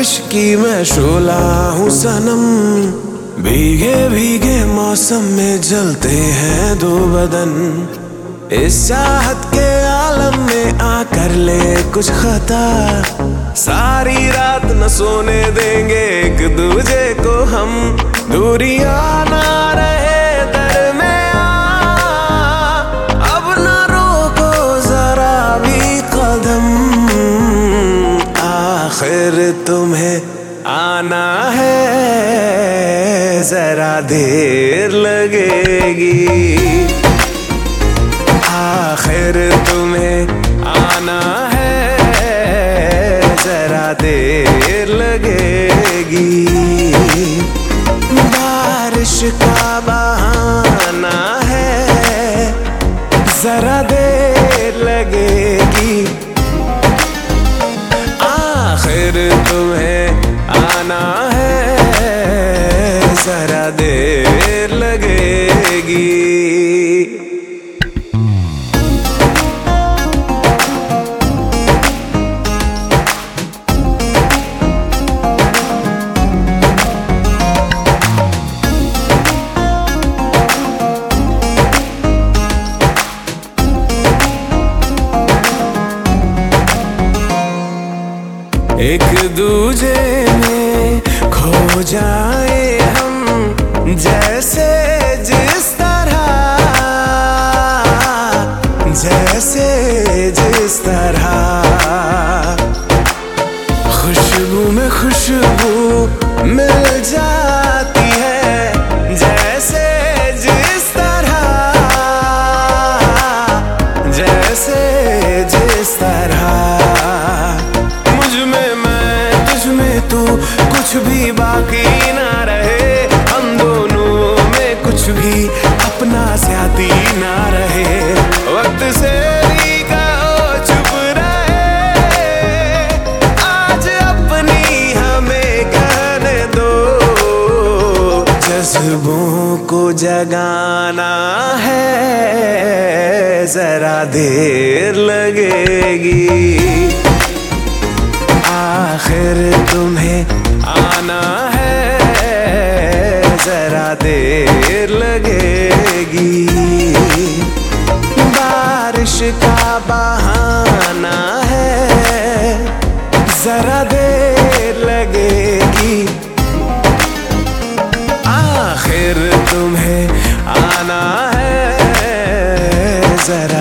इश्की मैं शोला हूँ सनम, भीगे भीगे मौसम में जलते हैं दो बदन। इस चाहत के आलम में आकर ले कुछ खता, सारी रात न सोने देंगे एक दूजे को हम। दूरियां ना रहे दरमियां, अब न रोको जरा भी कदम। आखिर तुम्हें आना है, जरा देर लगेगी। आखिर तुम्हें आना है, जरा देर लगेगी। बारिश का बहाना है, जरा देर लगेगी। आखिर तुम्हें आना है, जरा देर लगेगी। एक दूजे में खो जाए हम, जैसे जिस तरह, जैसे जिस तरह। खुशबू में खुशबू मिल जाती है, जैसे जिस तरह, जैसे जिस तरह। कुछ भी बाकी ना रहे, हम दोनों में कुछ भी अपना ज्यादा ना रहे। वक्त से भी कहो चुप रहे, आज अपनी हमें कहने दो। जज्बों को जगाना है, जरा देर लगेगी। आखिर तुम्हें आना है, जरा देर लगेगी। बारिश का बहाना है, जरा देर लगेगी। आखिर तुम्हें आना है, जरा